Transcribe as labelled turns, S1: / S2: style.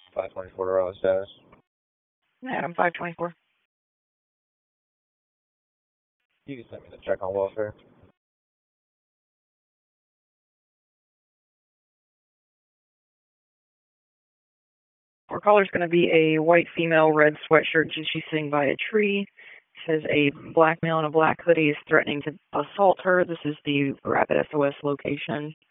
S1: 524 Raleigh status.
S2: Adam 524.
S1: You can send me the check on welfare.
S2: Our caller's going to be a white female, red sweatshirt. She's sitting by a tree. Says a black male in a black hoodie is threatening to assault her. This is the Rapid SOS location.